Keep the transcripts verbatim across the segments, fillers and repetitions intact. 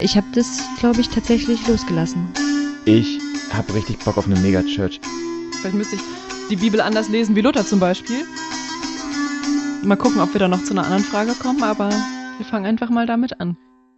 Ich habe das, glaube ich, tatsächlich losgelassen. Ich habe richtig Bock auf eine Megachurch. Vielleicht müsste ich die Bibel anders lesen wie Luther zum Beispiel. Mal gucken, ob wir da noch zu einer anderen Frage kommen, aber wir fangen einfach mal damit an.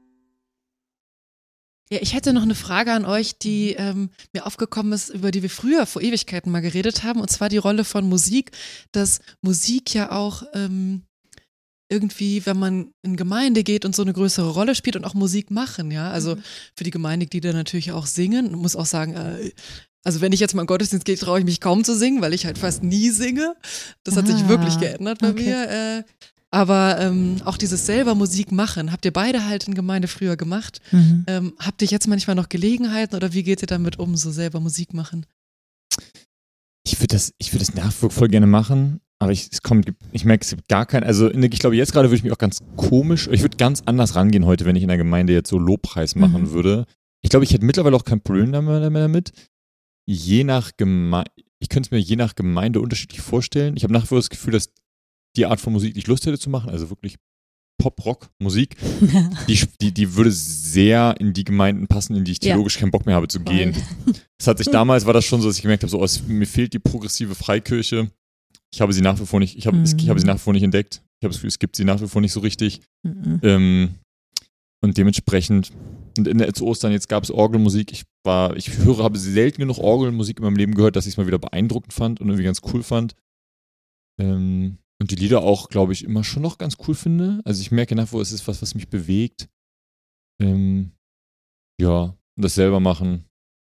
Ja, ich hätte noch eine Frage an euch, die ähm, mir aufgekommen ist, über die wir früher vor Ewigkeiten mal geredet haben, und zwar die Rolle von Musik, dass Musik ja auch ähm, irgendwie, wenn man in Gemeinde geht und so eine größere Rolle spielt und auch Musik machen, ja, also für die Gemeindeglieder natürlich auch singen. Ich muss auch sagen, äh, also wenn ich jetzt mal in Gottesdienst gehe, traue ich mich kaum zu singen, weil ich halt fast nie singe. Das hat ah, sich wirklich geändert bei okay. mir. Äh, aber ähm, auch dieses selber Musik machen, habt ihr beide halt in Gemeinde früher gemacht. Mhm. Ähm, habt ihr jetzt manchmal noch Gelegenheiten oder wie geht ihr damit um, so selber Musik machen? Ich würde das, ich würde das nach wie vor voll gerne machen. Aber ich, es kommt, ich merke, es gibt gar keinen, also in, ich glaube, jetzt gerade würde ich mich auch ganz komisch, ich würde ganz anders rangehen heute, wenn ich in der Gemeinde jetzt so Lobpreis machen mhm. würde. Ich glaube, ich hätte mittlerweile auch kein Problem mehr damit. Je nach Gemeinde, ich könnte es mir je nach Gemeinde unterschiedlich vorstellen. Ich habe nach wie vor das Gefühl, dass die Art von Musik, die ich Lust hätte zu machen, also wirklich Pop-Rock-Musik, die, die, die würde sehr in die Gemeinden passen, in die ich theologisch ja. keinen Bock mehr habe zu gehen. Das hat sich damals, war das schon so, dass ich gemerkt habe, so, oh, mir fehlt die progressive Freikirche. Ich habe sie nach wie vor nicht, ich habe, mhm. ich habe sie nach wie vor nicht entdeckt. Ich habe das Gefühl, es gibt sie nach wie vor nicht so richtig. Mhm. Ähm, und dementsprechend, und in der, zu Ostern jetzt gab es Orgelmusik. Ich war, ich höre, habe selten genug Orgelmusik in meinem Leben gehört, dass ich es mal wieder beeindruckend fand und irgendwie ganz cool fand. Ähm, und die Lieder auch, glaube ich, immer schon noch ganz cool finde. Also ich merke nach wie vor, es ist was, was mich bewegt. Ähm, ja, und das selber machen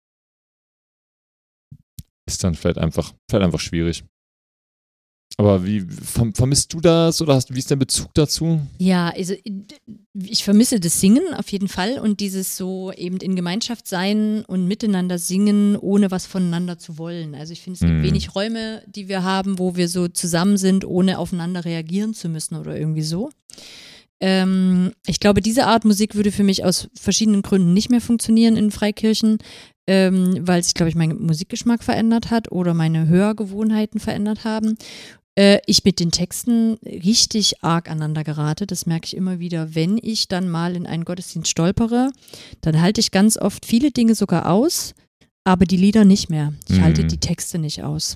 ist dann vielleicht einfach, vielleicht einfach schwierig. Aber wie vermisst du das oder hast, wie ist dein Bezug dazu? Ja, also ich vermisse das Singen auf jeden Fall und dieses so eben in Gemeinschaft sein und miteinander singen, ohne was voneinander zu wollen. Also ich finde, es gibt mm. wenig Räume, die wir haben, wo wir so zusammen sind, ohne aufeinander reagieren zu müssen oder irgendwie so. Ähm, ich glaube, diese Art Musik würde für mich aus verschiedenen Gründen nicht mehr funktionieren in Freikirchen, ähm, weil sich, glaube ich, mein Musikgeschmack verändert hat oder meine Hörgewohnheiten verändert haben. Ich mit den Texten richtig arg aneinander gerate, das merke ich immer wieder, wenn ich dann mal in einen Gottesdienst stolpere, dann halte ich ganz oft viele Dinge sogar aus, aber die Lieder nicht mehr. Ich mhm. halte die Texte nicht aus.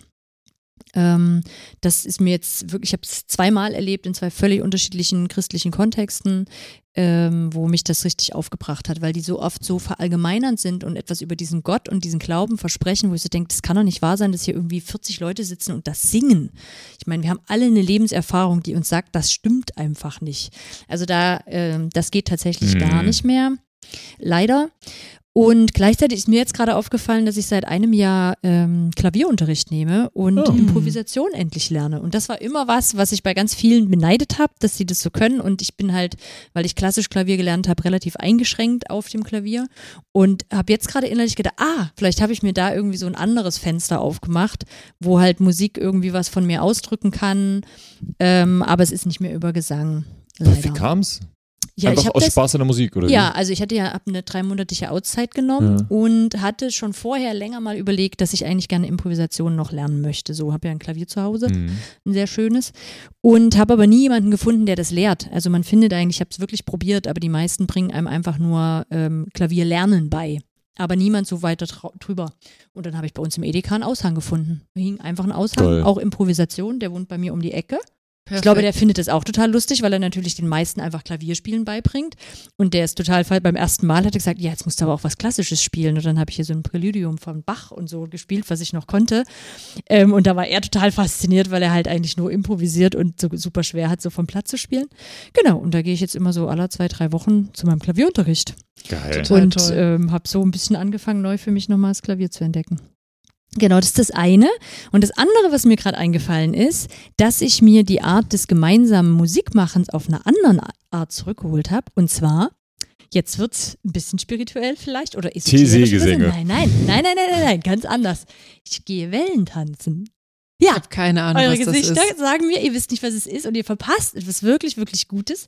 Ähm, das ist mir jetzt wirklich, ich habe es zweimal erlebt in zwei völlig unterschiedlichen christlichen Kontexten, ähm, wo mich das richtig aufgebracht hat, weil die so oft so verallgemeinernd sind und etwas über diesen Gott und diesen Glauben versprechen, wo ich so denke, das kann doch nicht wahr sein, dass hier irgendwie vierzig Leute sitzen und das singen. Ich meine, wir haben alle eine Lebenserfahrung, die uns sagt, das stimmt einfach nicht. Also da, ähm, das geht tatsächlich mhm. gar nicht mehr, leider. Und gleichzeitig ist mir jetzt gerade aufgefallen, dass ich seit einem Jahr ähm, Klavierunterricht nehme und oh. Improvisation endlich lerne. Und das war immer was, was ich bei ganz vielen beneidet habe, dass sie das so können. Und ich bin halt, weil ich klassisch Klavier gelernt habe, relativ eingeschränkt auf dem Klavier. Und habe jetzt gerade innerlich gedacht, ah, vielleicht habe ich mir da irgendwie so ein anderes Fenster aufgemacht, wo halt Musik irgendwie was von mir ausdrücken kann. Ähm, aber es ist nicht mehr über Gesang. Leider. Wie kam's? Ja, Einfach ich aus das, Spaß an der Musik, oder Ja, wie? also ich hatte ja ab eine dreimonatliche Auszeit genommen ja. und hatte schon vorher länger mal überlegt, dass ich eigentlich gerne Improvisation noch lernen möchte. So, habe ja ein Klavier zu Hause, mhm. ein sehr schönes. Und habe aber nie jemanden gefunden, der das lehrt. Also man findet eigentlich, ich habe es wirklich probiert, aber die meisten bringen einem einfach nur ähm, Klavierlernen bei. Aber niemand so weiter drüber. Und dann habe ich bei uns im Edeka einen Aushang gefunden. Da hing einfach ein Aushang, Toll. Auch Improvisation, der wohnt bei mir um die Ecke. Perfekt. Ich glaube, der findet es auch total lustig, weil er natürlich den meisten einfach Klavierspielen beibringt. Und der ist total, beim ersten Mal hat er gesagt, ja, jetzt musst du aber auch was Klassisches spielen. Und dann habe ich hier so ein Präludium von Bach und so gespielt, was ich noch konnte. Ähm, und da war er total fasziniert, weil er halt eigentlich nur improvisiert und so super schwer hat, so vom Platz zu spielen. Genau, und da gehe ich jetzt immer so alle zwei, drei Wochen zu meinem Klavierunterricht. Geil. Und ähm, habe so ein bisschen angefangen, neu für mich nochmal das Klavier zu entdecken. Genau, das ist das eine. Und das andere, was mir gerade eingefallen ist, dass ich mir die Art des gemeinsamen Musikmachens auf einer anderen Art zurückgeholt habe. Und zwar, jetzt wird es ein bisschen spirituell vielleicht oder esoterisch. Gesänge. Nein, nein, nein, nein, nein, nein, nein, ganz anders. Ich gehe Wellen tanzen. Ja, ich habe keine Ahnung, eure was das Gesichter ist. sagen mir, ihr wisst nicht, was es ist und ihr verpasst etwas wirklich, wirklich Gutes.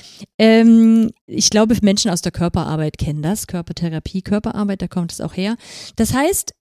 Ähm, ich glaube, Menschen aus der Körperarbeit kennen das, Körpertherapie, Körperarbeit, da kommt es auch her. Das heißt,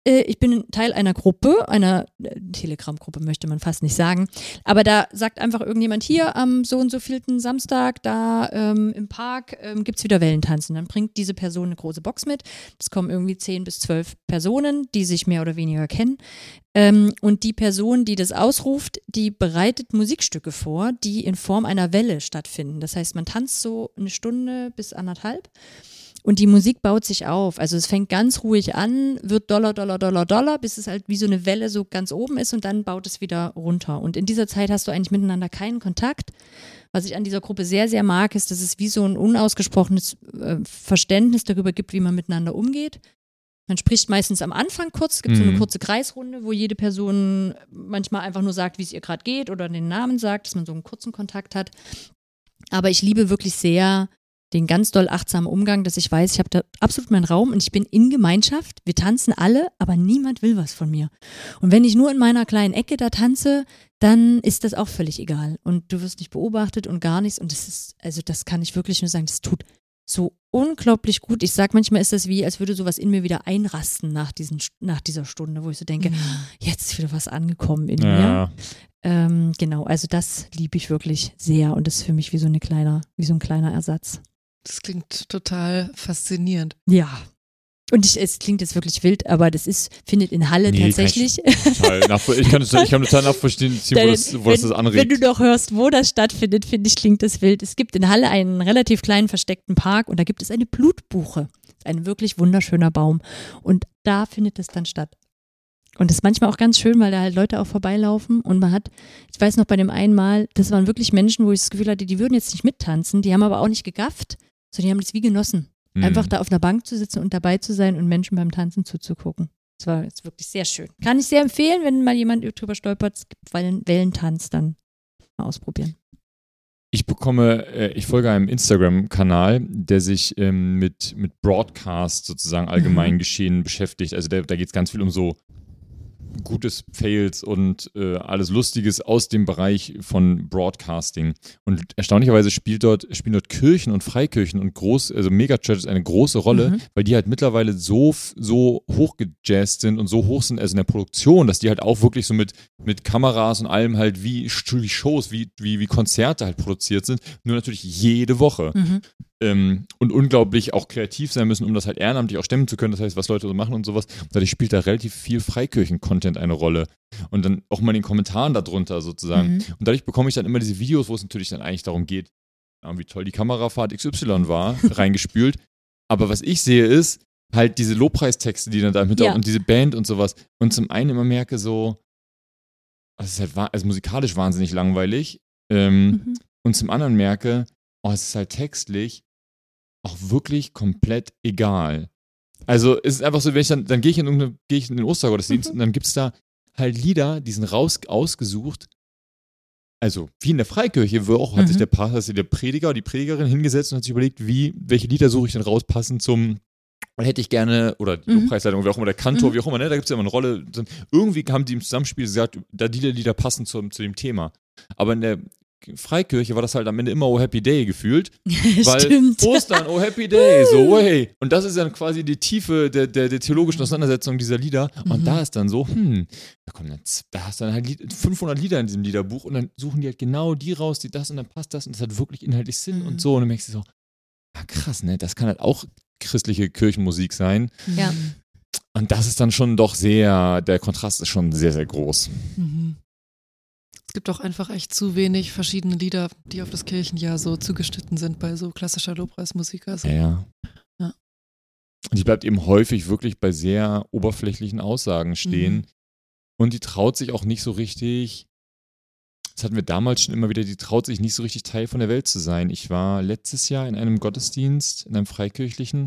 äh, ich bin Teil einer Gruppe, einer äh, Telegram-Gruppe möchte man fast nicht sagen, aber da sagt einfach irgendjemand hier am so und so vielten Samstag, da ähm, im Park ähm, gibt es wieder Wellentanzen. Dann bringt diese Person eine große Box mit. Es kommen irgendwie zehn bis zwölf Personen, die sich mehr oder weniger kennen. Ähm, und die Person, die das ausruft, die bereitet Musikstücke vor, die in Form einer Welle stattfinden. Das heißt, man tanzt so eine Stunde bis anderthalb und die Musik baut sich auf. Also es fängt ganz ruhig an, wird Dollar, Dollar, Dollar, Dollar, bis es halt wie so eine Welle so ganz oben ist und dann baut es wieder runter. Und in dieser Zeit hast du eigentlich miteinander keinen Kontakt. Was ich an dieser Gruppe sehr, sehr mag, ist, dass es wie so ein unausgesprochenes äh, Verständnis darüber gibt, wie man miteinander umgeht. Man spricht meistens am Anfang kurz, es gibt so eine kurze Kreisrunde, wo jede Person manchmal einfach nur sagt, wie es ihr gerade geht oder den Namen sagt, dass man so einen kurzen Kontakt hat. Aber ich liebe wirklich sehr den ganz doll achtsamen Umgang, dass ich weiß, ich habe da absolut meinen Raum und ich bin in Gemeinschaft. Wir tanzen alle, aber niemand will was von mir. Und wenn ich nur in meiner kleinen Ecke da tanze, dann ist das auch völlig egal. Und du wirst nicht beobachtet und gar nichts. Und das ist, also das kann ich wirklich nur sagen, das tut so unglaublich gut. Ich sag manchmal ist das wie, als würde sowas in mir wieder einrasten nach, diesen, nach dieser Stunde, wo ich so denke, mhm. jetzt ist wieder was angekommen in ja. mir. Ähm, genau, also das liebe ich wirklich sehr und das ist für mich wie so, eine kleiner, wie so ein kleiner Ersatz. Das klingt total faszinierend. Ja. Und ich, es klingt jetzt wirklich wild, aber das ist, findet in Halle nee, tatsächlich. Kann ich, total nachvoll- ich, kann das, ich kann total nachvollziehen, wo, das, wo wenn, das, das anregt. Wenn du doch hörst, wo das stattfindet, finde ich, klingt das wild. Es gibt in Halle einen relativ kleinen versteckten Park und da gibt es eine Blutbuche. Ein wirklich wunderschöner Baum. Und da findet es dann statt. Und das ist manchmal auch ganz schön, weil da halt Leute auch vorbeilaufen und man hat, ich weiß noch bei dem einen Mal, das waren wirklich Menschen, wo ich das Gefühl hatte, die würden jetzt nicht mittanzen, die haben aber auch nicht gegafft, sondern die haben das wie genossen. Mhm. Einfach da auf einer Bank zu sitzen und dabei zu sein und Menschen beim Tanzen zuzugucken. Das war jetzt wirklich sehr schön. Kann ich sehr empfehlen, wenn mal jemand drüber stolpert, es gibt Wellen- Wellentanz, dann mal ausprobieren. Ich bekomme, äh, ich folge einem Instagram-Kanal, der sich ähm, mit, mit Broadcast sozusagen allgemein geschehen beschäftigt. Also der, da geht es ganz viel um so Gutes, Fails und äh, alles Lustiges aus dem Bereich von Broadcasting. Und erstaunlicherweise spielt dort, spielen dort Kirchen und Freikirchen und groß, also Megachurches eine große Rolle, mhm. weil die halt mittlerweile so, so hochgejazzt sind und so hoch sind, also in der Produktion, dass die halt auch wirklich so mit, mit Kameras und allem halt wie, wie Shows, wie, wie, wie Konzerte halt produziert sind, nur natürlich jede Woche. Mhm. Ähm, und unglaublich auch kreativ sein müssen, um das halt ehrenamtlich auch stemmen zu können. Das heißt, was Leute so machen und sowas. Dadurch spielt da relativ viel Freikirchen-Content eine Rolle. Und dann auch mal in den Kommentaren darunter sozusagen. Mhm. Und dadurch bekomme ich dann immer diese Videos, wo es natürlich dann eigentlich darum geht, wie toll die Kamerafahrt X Y war, reingespült. Aber was ich sehe ist, halt diese Lobpreistexte, die dann da mit ja. und diese Band und sowas. Und zum einen immer merke so, es ist halt also musikalisch wahnsinnig langweilig. Ähm, mhm. Und zum anderen merke, oh, es ist halt textlich auch wirklich komplett egal. Also es ist einfach so, wenn ich dann, dann gehe ich in irgendeine, gehe ich in den Ostergottesdienst mhm. und dann gibt es da halt Lieder, die sind raus ausgesucht. Also wie in der Freikirche, wo auch mhm. hat sich der Pastor, der Prediger oder die Predigerin hingesetzt und hat sich überlegt, wie, welche Lieder suche ich denn raus, passend zum, oder hätte ich gerne, oder die mhm. Lobpreisleitung, wie auch immer, der Kantor, mhm. wie auch immer, ne, da gibt es ja immer eine Rolle. Irgendwie haben die im Zusammenspiel gesagt, da die Lieder passen zu, zu dem Thema. Aber in der Freikirche war das halt am Ende immer Oh Happy Day gefühlt, weil Stimmt. Ostern, Oh Happy Day, so, oh hey. Und das ist dann quasi die Tiefe der, der, der theologischen Auseinandersetzung dieser Lieder. Und mhm. da ist dann so, hm, da kommen dann, da hast du dann halt fünfhundert Lieder in diesem Liederbuch und dann suchen die halt genau die raus, die das und dann passt das und das hat wirklich inhaltlich Sinn mhm. und so. Und dann merkst du so, ja krass, ne, das kann halt auch christliche Kirchenmusik sein. Ja. Und das ist dann schon doch sehr, der Kontrast ist schon sehr, sehr groß. Mhm. Es gibt auch einfach echt zu wenig verschiedene Lieder, die auf das Kirchenjahr so zugeschnitten sind bei so klassischer Lobpreismusik. Also. Ja. ja. Und die bleibt eben häufig wirklich bei sehr oberflächlichen Aussagen stehen. Mhm. Und die traut sich auch nicht so richtig, das hatten wir damals schon immer wieder, die traut sich nicht so richtig Teil von der Welt zu sein. Ich war letztes Jahr in einem Gottesdienst, in einem freikirchlichen,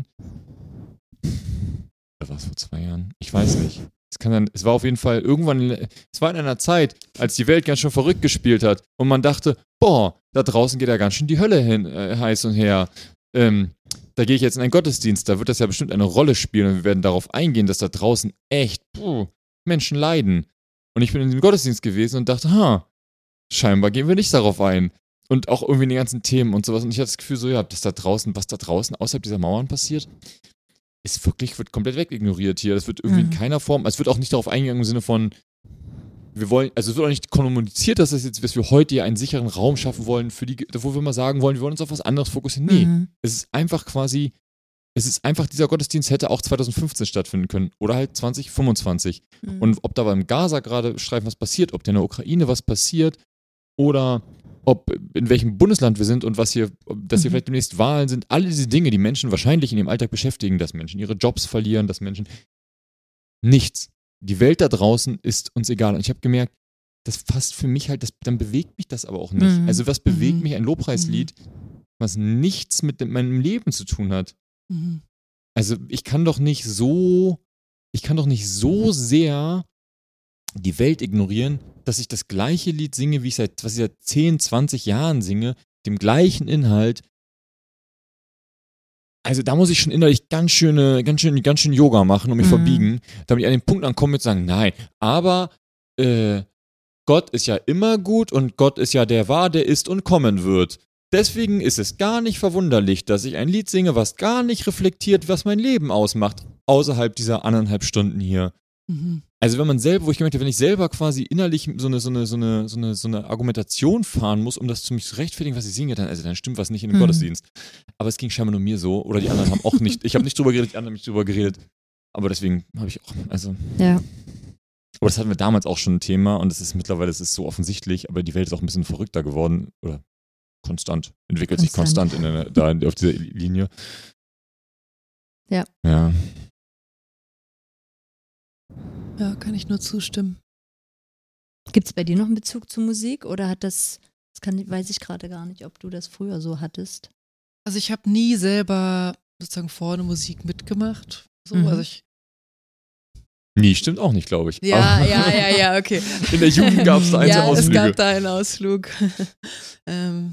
oder war es vor zwei Jahren? Ich weiß nicht. Es kann dann, es war auf jeden Fall irgendwann, es war in einer Zeit, als die Welt ganz schön verrückt gespielt hat und man dachte, boah, da draußen geht ja ganz schön die Hölle hin, äh, heiß und her. Ähm, da gehe ich jetzt in einen Gottesdienst, da wird das ja bestimmt eine Rolle spielen und wir werden darauf eingehen, dass da draußen echt puh, Menschen leiden. Und ich bin in diesem Gottesdienst gewesen und dachte, ha, scheinbar gehen wir nicht darauf ein. Und auch irgendwie in den ganzen Themen und sowas. Und ich hatte das Gefühl so, ja, dass da draußen, was da draußen außerhalb dieser Mauern passiert, ist wirklich, wird komplett wegignoriert hier. Das wird irgendwie Mhm. in keiner Form, es wird auch nicht darauf eingegangen im Sinne von, wir wollen, also es wird auch nicht kommuniziert, dass, das jetzt, dass wir heute hier einen sicheren Raum schaffen wollen, für die, wo wir mal sagen wollen, wir wollen uns auf was anderes fokussieren. Nee, Mhm. es ist einfach quasi, es ist einfach, dieser Gottesdienst hätte auch zwanzig fünfzehn stattfinden können oder halt zwanzig fünfundzwanzig. Mhm. Und ob da beim Gaza gerade Streifen was passiert, ob da in der Ukraine was passiert oder ob in welchem Bundesland wir sind und was hier, dass hier Mhm. vielleicht demnächst Wahlen sind, alle diese Dinge, die Menschen wahrscheinlich in ihrem Alltag beschäftigen, dass Menschen ihre Jobs verlieren, dass Menschen nichts. Die Welt da draußen ist uns egal. Und ich habe gemerkt, das fasst für mich halt, das, dann bewegt mich das aber auch nicht. Mhm. Also was bewegt Mhm. mich ein Lobpreislied, was nichts mit dem- meinem Leben zu tun hat? Mhm. Also ich kann doch nicht so, ich kann doch nicht so sehr die Welt ignorieren, dass ich das gleiche Lied singe, wie ich seit, was ich seit zehn, zwanzig Jahren singe, dem gleichen Inhalt. Also da muss ich schon innerlich ganz schöne, ganz schön, ganz schön Yoga machen und mich Mhm. verbiegen, damit ich an den Punkt ankomme mit sagen, nein, aber äh, Gott ist ja immer gut und Gott ist ja der war, der ist und kommen wird. Deswegen ist es gar nicht verwunderlich, dass ich ein Lied singe, was gar nicht reflektiert, was mein Leben ausmacht, außerhalb dieser anderthalb Stunden hier. Mhm. Also wenn man selber, wo ich gemerkt habe, wenn ich selber quasi innerlich so eine, so eine, so eine, so eine, so eine Argumentation fahren muss, um das zu mich zu rechtfertigen, was ich singe, dann, also dann stimmt was nicht in dem Mhm. Gottesdienst. Aber es ging scheinbar nur mir so, oder die anderen haben auch nicht, ich habe nicht drüber geredet, die anderen haben nicht drüber geredet. Aber deswegen habe ich auch, also, Ja. aber das hatten wir damals auch schon ein Thema und es ist mittlerweile, es ist so offensichtlich, aber die Welt ist auch ein bisschen verrückter geworden, oder konstant, entwickelt sich Konstant. konstant in der, da auf dieser Linie. Ja. Ja. Ja, kann ich nur zustimmen. Gibt es bei dir noch einen Bezug zu Musik oder hat das, das kann, weiß ich gerade gar nicht, ob du das früher so hattest? Also ich habe nie selber sozusagen vorne Musik mitgemacht. So, Mhm. also ich. Nie, stimmt auch nicht, glaube ich. Ja, Aber ja, ja, ja, okay. In der Jugend gab es da einzelne Ja, es Ausflüge. gab da einen Ausflug. ähm,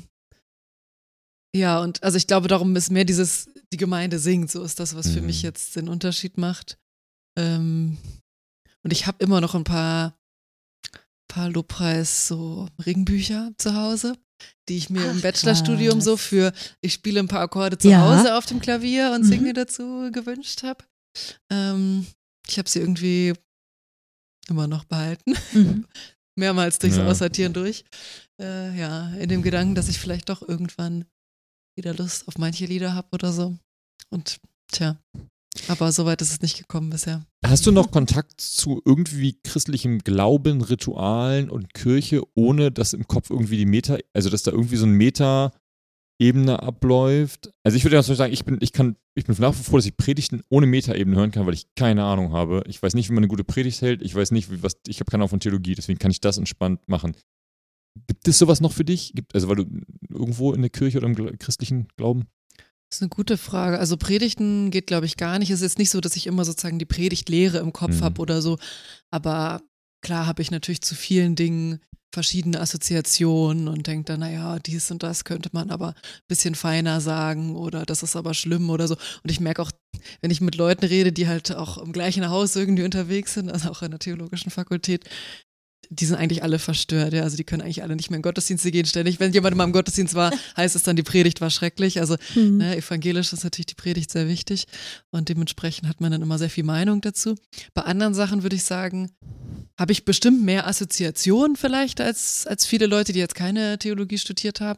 ja, und also ich glaube, darum ist mehr dieses, die Gemeinde singt, so ist das, was für Mhm. mich jetzt den Unterschied macht. Ähm, und ich habe immer noch ein paar, paar Lobpreis, so Ringbücher zu Hause, die ich mir Ach, im Bachelorstudium krass. so für, ich spiele ein paar Akkorde zu Ja. Hause auf dem Klavier und Mhm. singe dazu gewünscht habe. Ähm, ich habe sie irgendwie immer noch behalten. Mhm. Mehrmals durchs Ja. Aussortieren durch. Äh, ja, in dem Gedanken, dass ich vielleicht doch irgendwann wieder Lust auf manche Lieder habe oder so. Und tja, aber soweit ist es nicht gekommen bisher. Hast du noch Kontakt zu irgendwie christlichem Glauben, Ritualen und Kirche, ohne dass im Kopf irgendwie die Meta, also dass da irgendwie so ein Meta-Ebene abläuft? Also ich würde ja zum Beispiel sagen, ich bin, ich kann, ich bin nach wie vor, dass ich Predigten ohne Meta-Ebene hören kann, weil ich keine Ahnung habe. Ich weiß nicht, wie man eine gute Predigt hält. Ich weiß nicht, wie was, ich habe keine Ahnung von Theologie, deswegen kann ich das entspannt machen. Gibt es sowas noch für dich? Gibt, also weil du irgendwo in der Kirche oder im gl- christlichen Glauben? Das ist eine gute Frage. Also Predigten geht, glaube ich, gar nicht. Es ist jetzt nicht so, dass ich immer sozusagen die Predigtlehre im Kopf Mhm. habe oder so. Aber klar habe ich natürlich zu vielen Dingen verschiedene Assoziationen und denke dann, naja, dies und das könnte man aber ein bisschen feiner sagen oder das ist aber schlimm oder so. Und ich merke auch, wenn ich mit Leuten rede, die halt auch im gleichen Haus irgendwie unterwegs sind, also auch an der theologischen Fakultät, die sind eigentlich alle verstört, ja. Also die können eigentlich alle nicht mehr in Gottesdienste gehen ständig. Wenn jemand mal im Gottesdienst war, heißt es dann, die Predigt war schrecklich. Also Mhm. ne, evangelisch ist natürlich die Predigt sehr wichtig und dementsprechend hat man dann immer sehr viel Meinung dazu. Bei anderen Sachen würde ich sagen, habe ich bestimmt mehr Assoziationen vielleicht als, als viele Leute, die jetzt keine Theologie studiert haben.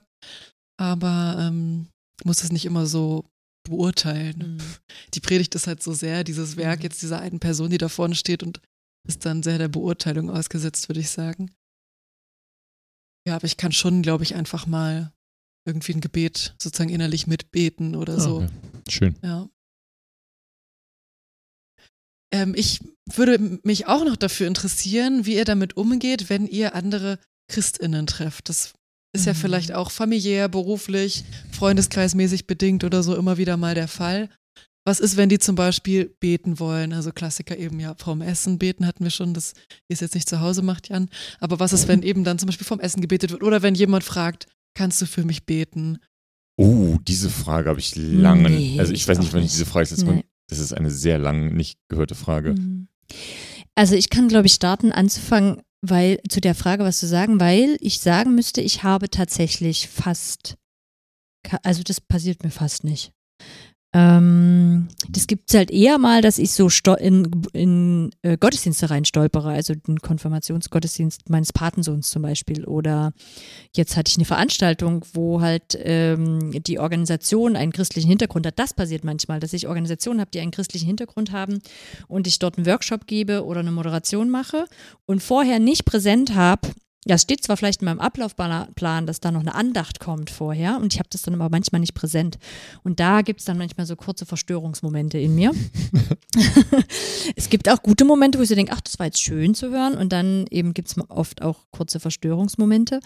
Aber ähm, muss das nicht immer so beurteilen. Mhm. Die Predigt ist halt so sehr dieses Werk Mhm. jetzt dieser einen Person, die da vorne steht und ist dann sehr der Beurteilung ausgesetzt, würde ich sagen. Ja, aber ich kann schon, glaube ich, einfach mal irgendwie ein Gebet sozusagen innerlich mitbeten oder so. Okay. Schön. Ja. Ähm, ich würde mich auch noch dafür interessieren, wie ihr damit umgeht, wenn ihr andere ChristInnen trefft. Das ist ja Mhm. vielleicht auch familiär, beruflich, freundeskreismäßig bedingt oder so immer wieder mal der Fall. Was ist, wenn die zum Beispiel beten wollen? Also Klassiker eben ja vorm Essen beten hatten wir schon, das ihr es jetzt nicht zu Hause macht, Jan. Aber was ist, wenn eben dann zum Beispiel vorm Essen gebetet wird oder wenn jemand fragt, kannst du für mich beten? Oh, diese Frage habe ich lange, Nee, also ich, ich weiß nicht, auch wann ich nicht. diese Frage das letzte Mal, Nee. das ist eine sehr lang nicht gehörte Frage. Mhm. Also ich kann, glaube ich, starten anzufangen, weil zu der Frage was zu sagen, weil ich sagen müsste, ich habe tatsächlich fast, ka- also das passiert mir fast nicht. Ähm, das gibt es halt eher mal, dass ich so sto- in, in äh, Gottesdienste rein stolpere, also den Konfirmationsgottesdienst meines Patensohns zum Beispiel. Oder jetzt hatte ich eine Veranstaltung, wo halt ähm, die Organisation einen christlichen Hintergrund hat. Das passiert manchmal, dass ich Organisationen habe, die einen christlichen Hintergrund haben und ich dort einen Workshop gebe oder eine Moderation mache und vorher nicht präsent habe. Ja, es steht zwar vielleicht in meinem Ablaufplan, dass da noch eine Andacht kommt vorher und ich habe das dann aber manchmal nicht präsent. Und da gibt es dann manchmal so kurze Verstörungsmomente in mir. Es gibt auch gute Momente, wo ich so denke, ach, das war jetzt schön zu hören und dann eben gibt es oft auch kurze Verstörungsmomente.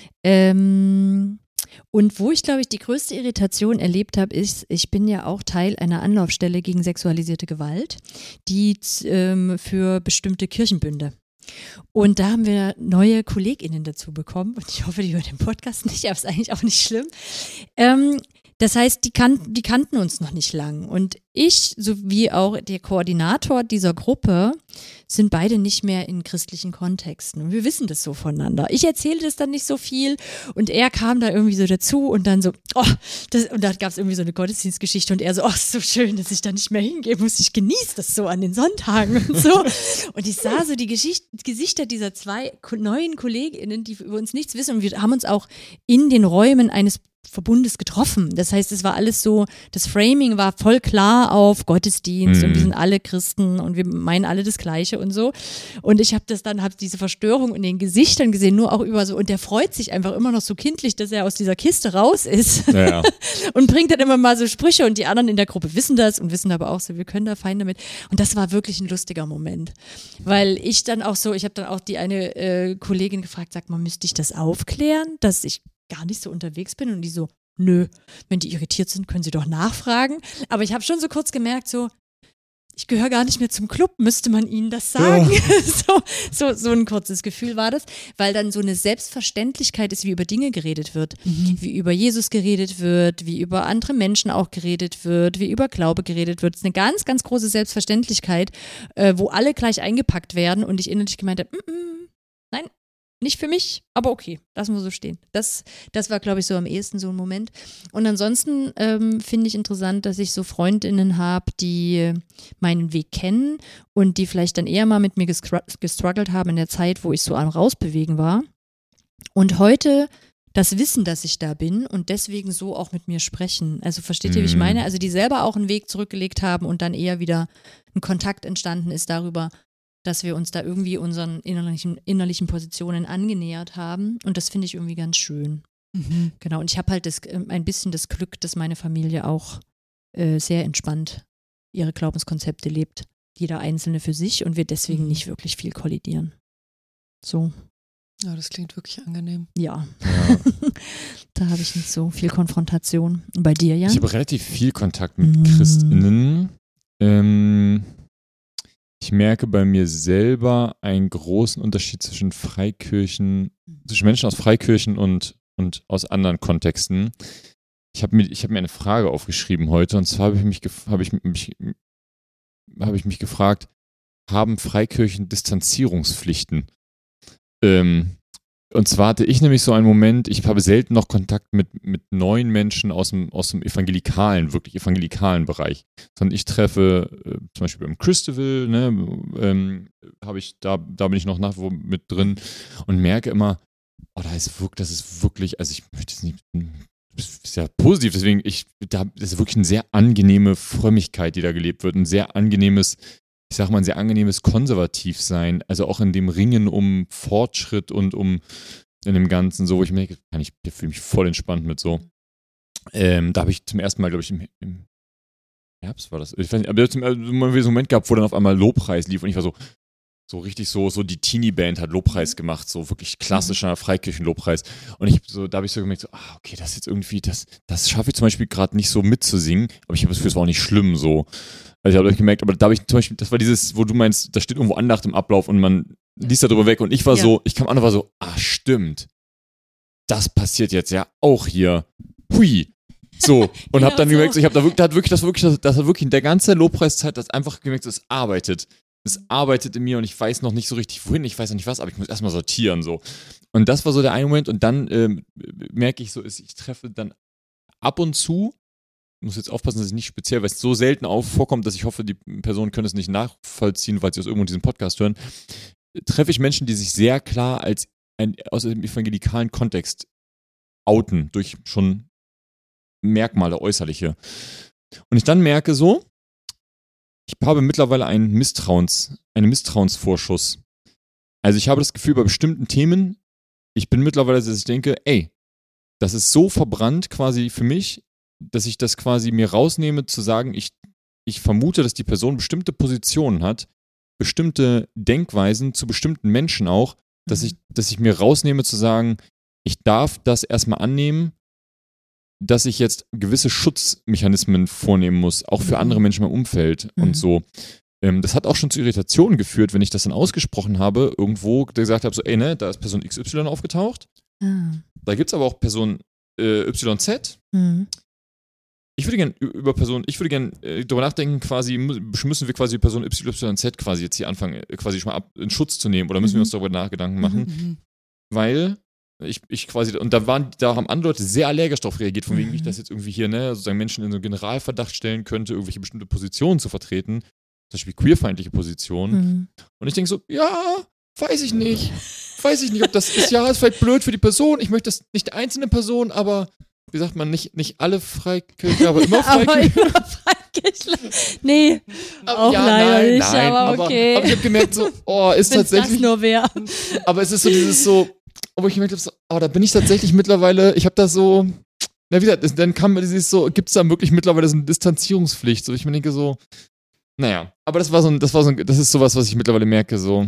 Ähm, und wo ich, glaube ich, die größte Irritation erlebt habe, ist, ich bin ja auch Teil einer Anlaufstelle gegen sexualisierte Gewalt, die ähm, für bestimmte Kirchenbünde. Und da haben wir neue KollegInnen dazu bekommen und ich hoffe, die hören den Podcast nicht, aber ist eigentlich auch nicht schlimm. Ähm, das heißt, die, kan- die kannten uns noch nicht lang und ich sowie auch der Koordinator dieser Gruppe sind beide nicht mehr in christlichen Kontexten und wir wissen das so voneinander. Ich erzähle das dann nicht so viel und er kam da irgendwie so dazu und dann so, oh, das, und da gab es irgendwie so eine Gottesdienstgeschichte und er so, oh, ist so schön, dass ich da nicht mehr hingehe muss, ich genieße das so an den Sonntagen und so. Und ich sah so die Geschichte, Gesichter dieser zwei neuen KollegInnen, die über uns nichts wissen und wir haben uns auch in den Räumen eines Verbundes getroffen. Das heißt, es war alles so, das Framing war voll klar auf Gottesdienst mhm. und wir sind alle Christen und wir meinen alle das Gleiche und so. Und ich habe das dann, habe diese Verstörung in den Gesichtern gesehen, nur auch über so, und der freut sich einfach immer noch so kindlich, dass er aus dieser Kiste raus ist ja. und bringt dann immer mal so Sprüche und die anderen in der Gruppe wissen das und wissen aber auch so, wir können da fein damit. Und das war wirklich ein lustiger Moment, weil ich dann auch so, ich habe dann auch die eine äh, Kollegin gefragt, sag mal, müsste ich das aufklären, dass ich gar nicht so unterwegs bin und die so, nö, wenn die irritiert sind, können sie doch nachfragen. Aber ich habe schon so kurz gemerkt, so, ich gehöre gar nicht mehr zum Club, müsste man ihnen das sagen? Ja. so, so, so ein kurzes Gefühl war das, weil dann so eine Selbstverständlichkeit ist, wie über Dinge geredet wird, mhm. wie über Jesus geredet wird, wie über andere Menschen auch geredet wird, wie über Glaube geredet wird. Es ist eine ganz, ganz große Selbstverständlichkeit, äh, wo alle gleich eingepackt werden und ich innerlich gemeint habe, nein, nicht für mich, aber okay, lassen wir so stehen. Das, das war, glaube ich, so am ehesten so ein Moment. Und ansonsten ähm, finde ich interessant, dass ich so Freundinnen habe, die meinen Weg kennen und die vielleicht dann eher mal mit mir gestr- gestruggelt haben in der Zeit, wo ich so am Rausbewegen war. Und heute das Wissen, dass ich da bin und deswegen so auch mit mir sprechen. Also versteht ihr, wie ich meine? Also die selber auch einen Weg zurückgelegt haben und dann eher wieder ein Kontakt entstanden ist darüber, dass wir uns da irgendwie unseren innerlichen, innerlichen Positionen angenähert haben. Und das finde ich irgendwie ganz schön. Mhm. Genau, und ich habe halt das, ein bisschen das Glück, dass meine Familie auch äh, sehr entspannt ihre Glaubenskonzepte lebt. Jeder Einzelne für sich und wir deswegen mhm. nicht wirklich viel kollidieren. So. Ja, das klingt wirklich angenehm. Ja. ja. Da habe ich nicht so viel Konfrontation. Und bei dir, Jan? Ich habe relativ viel Kontakt mit mhm. ChristInnen. Ähm... Ich merke bei mir selber einen großen Unterschied zwischen Freikirchen, zwischen Menschen aus Freikirchen und, und aus anderen Kontexten. Ich habe mir, ich hab mir eine Frage aufgeschrieben heute und zwar habe ich mich, habe ich mich, habe ich mich gefragt, haben Freikirchen Distanzierungspflichten? Ähm, und zwar hatte ich nämlich so einen Moment, ich habe selten noch Kontakt mit, mit neuen Menschen aus dem, aus dem evangelikalen, wirklich evangelikalen Bereich. Sondern ich treffe äh, zum Beispiel beim Christival, ne, ähm, habe ich, da, da bin ich noch nach wie vor mit drin und merke immer, oh, da ist wirklich, das ist wirklich, also ich möchte es nicht, das ist ja positiv, deswegen, ich, da, das ist wirklich eine sehr angenehme Frömmigkeit, die da gelebt wird, ein sehr angenehmes, ich sag mal, ein sehr angenehmes Konservativsein, also auch in dem Ringen um Fortschritt und um in dem Ganzen, so, wo ich merke, ich, ich fühle mich voll entspannt mit so. Ähm, da habe ich zum ersten Mal, glaube ich, im, im Herbst war das, ich weiß nicht, aber ich habe so einen Moment gehabt, wo dann auf einmal Lobpreis lief und ich war so, so richtig so, so die Teenie-Band hat Lobpreis gemacht, so wirklich klassischer Freikirchen-Lobpreis. Und ich so, da habe ich so gemerkt, so, ah, okay, das ist jetzt irgendwie, das, das schaffe ich zum Beispiel gerade nicht so mitzusingen, aber ich habe das Gefühl, es war auch nicht schlimm so. Also ich habe gemerkt, aber da habe ich zum Beispiel, das war dieses, wo du meinst, da steht irgendwo Andacht im Ablauf und man liest da drüber weg und ich war ja. so, ich kam an und war so, ah, stimmt. Das passiert jetzt ja auch hier. Hui. So, und genau hab dann so. gemerkt, ich habe da wirklich, da hat wirklich, das wirklich, das hat wirklich in der ganzen Lobpreiszeit, das einfach gemerkt, es arbeitet. Es arbeitet in mir und ich weiß noch nicht so richtig wohin, ich weiß noch nicht was, aber ich muss erstmal sortieren, so. Und das war so der eine Moment und dann ähm, merke ich so, ich treffe dann ab und zu muss jetzt aufpassen, dass es nicht speziell, weil es so selten auf vorkommt, dass ich hoffe, die Personen können es nicht nachvollziehen, weil sie aus irgendwo diesen Podcast hören, treffe ich Menschen, die sich sehr klar als ein, aus dem evangelikalen Kontext outen, durch schon Merkmale, äußerliche. Und ich dann merke so, ich habe mittlerweile einen Misstrauens, einen Misstrauensvorschuss. Also ich habe das Gefühl, bei bestimmten Themen, ich bin mittlerweile, dass ich denke, ey, das ist so verbrannt quasi für mich, dass ich das quasi mir rausnehme, zu sagen, ich, ich vermute, dass die Person bestimmte Positionen hat, bestimmte Denkweisen zu bestimmten Menschen auch, dass Mhm. ich, dass ich mir rausnehme zu sagen, ich darf das erstmal annehmen, dass ich jetzt gewisse Schutzmechanismen vornehmen muss, auch für Mhm. andere Menschen im Umfeld Mhm. und so. Ähm, das hat auch schon zu Irritationen geführt, wenn ich das dann ausgesprochen habe, irgendwo gesagt habe, so, ey, ne, da ist Person X Y aufgetaucht, Ah. da gibt es aber auch Person äh, Y Z. Mhm. Ich würde gerne über Person, ich würde gerne äh, darüber nachdenken, quasi, müssen wir quasi Person Y Z quasi jetzt hier anfangen, äh, quasi schon mal ab, in Schutz zu nehmen, oder müssen Mhm. wir uns darüber Nachgedanken machen? Mhm. Weil ich, ich quasi, und da waren, da haben andere Leute sehr allergisch darauf reagiert, von wegen, wie ich das jetzt irgendwie hier, ne, sozusagen Menschen in so einen Generalverdacht stellen könnte, irgendwelche bestimmte Positionen zu vertreten, zum Beispiel queerfeindliche Positionen. Mhm. Und ich denke so, ja, weiß ich nicht. Weiß ich nicht, ob das ist, ja, ist vielleicht blöd für die Person. Ich möchte das nicht einzelne Person, aber wie sagt man, nicht, nicht alle Freikirche, aber immer Aber Freikirche. immer Freikirchler. Nee, auch ja, leider nein, nicht, nein, aber okay. aber ich habe gemerkt, so, oh, ist Wenn's das tatsächlich, nur wäre. aber es ist so dieses so, wo ich gemerkt habe, so, oh, da bin ich tatsächlich mittlerweile, ich habe da so, na wie gesagt, es- dann kam mir dieses so, gibt es da wirklich mittlerweile so eine Distanzierungspflicht, so ich mir denke so, naja, aber das war so ein, das war so ein, das ist sowas, was ich mittlerweile merke, so.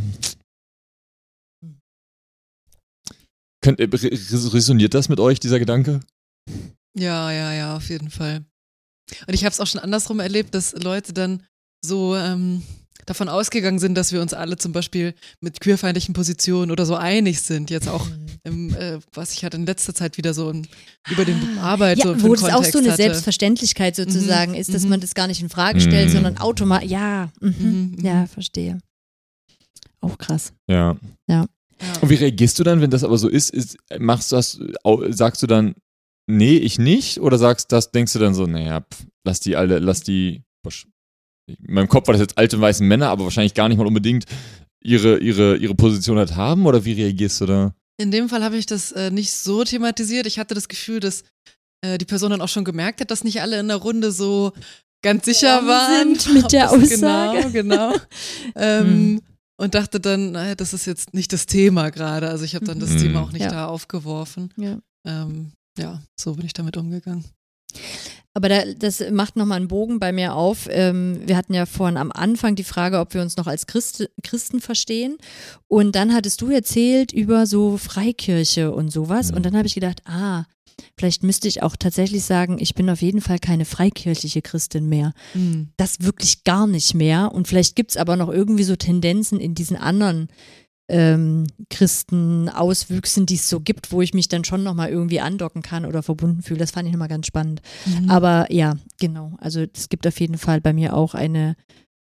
Könnt, äh, res- resoniert das mit euch, dieser Gedanke? Ja, ja, ja, auf jeden Fall. Und ich habe es auch schon andersrum erlebt, dass Leute dann so ähm, davon ausgegangen sind, dass wir uns alle zum Beispiel mit queerfeindlichen Positionen oder so einig sind. Jetzt auch, im, äh, was ich halt in letzter Zeit wieder so in, über den Arbeit so Ja, für wo den das auch Kontext so eine hatte. Selbstverständlichkeit sozusagen Mhm, ist, dass mhm. man das gar nicht in Frage stellt, Mhm. sondern automatisch, ja, mhm. Mhm, mhm. ja, verstehe. Auch krass. Ja. Ja. Und wie reagierst du dann, wenn das aber so ist? ist machst du das, au- sagst du dann, nee, ich nicht? Oder sagst das, denkst du dann so, naja, pf, lass die alle, lass die, in meinem Kopf war das jetzt alte weiße Männer, aber wahrscheinlich gar nicht mal unbedingt ihre, ihre, ihre Position halt haben? Oder wie reagierst du da? In dem Fall habe ich das äh, nicht so thematisiert. Ich hatte das Gefühl, dass äh, die Person dann auch schon gemerkt hat, dass nicht alle in der Runde so ganz sicher Warm waren. sind mit ob der das- Aussage. Genau, genau. ähm, Hm. Und dachte dann, naja, das ist jetzt nicht das Thema gerade. Also ich habe dann das Mhm. Thema auch nicht Ja. da aufgeworfen. Ja. Ähm, ja, so bin ich damit umgegangen. Aber da, das macht nochmal einen Bogen bei mir auf. Ähm, wir hatten ja vorhin am Anfang die Frage, ob wir uns noch als Christ, Christen verstehen. Und dann hattest du erzählt über so Freikirche und sowas. Mhm. Und dann habe ich gedacht, ah, vielleicht müsste ich auch tatsächlich sagen, ich bin auf jeden Fall keine freikirchliche Christin mehr. Mhm. Das wirklich gar nicht mehr. Und vielleicht gibt es aber noch irgendwie so Tendenzen in diesen anderen ähm, Christen-Auswüchsen, die es so gibt, wo ich mich dann schon nochmal irgendwie andocken kann oder verbunden fühle. Das fand ich nochmal ganz spannend. Mhm. Aber ja, genau. Also es gibt auf jeden Fall bei mir auch eine,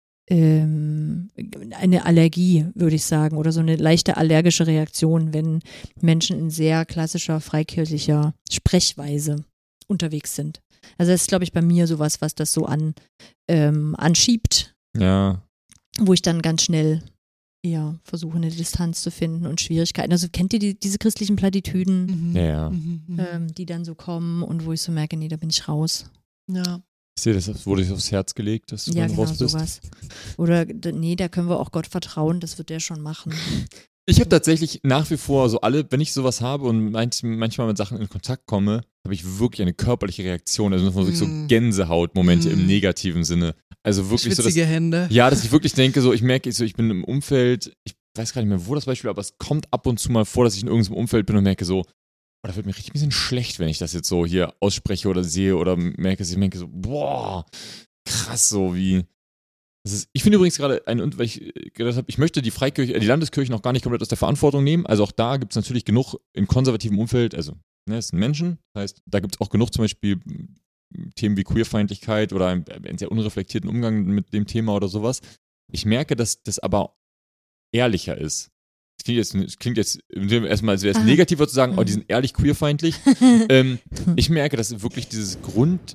ähm, eine Allergie, würde ich sagen, oder so eine leichte allergische Reaktion, wenn Menschen in sehr klassischer freikirchlicher Sprechweise unterwegs sind. Also das ist, glaube ich, bei mir sowas, was das so an, ähm, anschiebt, Ja. wo ich dann ganz schnell ja, versuche, eine Distanz zu finden und Schwierigkeiten. Also kennt ihr die, diese christlichen Plattitüden, Mhm. Ja, ja. Mhm. Mhm. ähm, die dann so kommen und wo ich so merke, nee, da bin ich raus. Ja. Ich sehe, das wurde dir aufs Herz gelegt, dass du Ja, dann genau, raus bist. sowas. Oder, d- nee, da können wir auch Gott vertrauen, das wird der schon machen. Ich habe tatsächlich nach wie vor so alle, wenn ich sowas habe und manch, manchmal mit Sachen in Kontakt komme, habe ich wirklich eine körperliche Reaktion, also wirklich so Mm. Gänsehautmomente Mm. im negativen Sinne. Also wirklich so, dass, Schwitzige Hände. ja, dass ich wirklich denke, so ich merke, ich, so, ich bin im Umfeld, ich weiß gar nicht mehr, wo das Beispiel, aber es kommt ab und zu mal vor, dass ich in irgendeinem Umfeld bin und merke so, oh, da wird mir richtig ein bisschen schlecht, wenn ich das jetzt so hier ausspreche oder sehe oder merke, dass ich merke so, boah, krass, so wie. Das ist, ich finde übrigens gerade, ein, weil ich gedacht habe, ich möchte die Freikirche, äh, die Landeskirche noch gar nicht komplett aus der Verantwortung nehmen. Also auch da gibt es natürlich genug im konservativen Umfeld, also ne, es sind Menschen, das heißt, da gibt es auch genug zum Beispiel Themen wie Queerfeindlichkeit oder einen, einen sehr unreflektierten Umgang mit dem Thema oder sowas. Ich merke, dass das aber ehrlicher ist. Es klingt jetzt, es klingt jetzt erstmal, als wäre es Aha. negativer zu sagen, oh, die Mhm. sind ehrlich queerfeindlich. ähm, ich merke, dass wirklich dieses Grund,